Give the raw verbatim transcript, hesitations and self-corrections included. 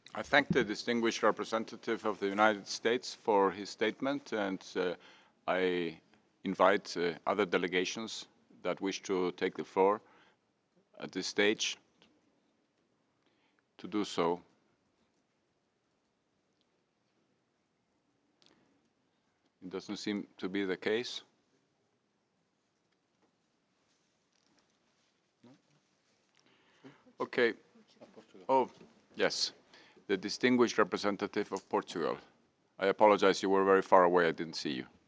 I thank the distinguished representative of the United States for his statement, and uh, I invite uh, other delegations that wish to take the floor at this stage to do so. It doesn't seem to be the case. Okay. Oh, yes, the distinguished representative of Portugal. I apologize, you were very far away, I didn't see you.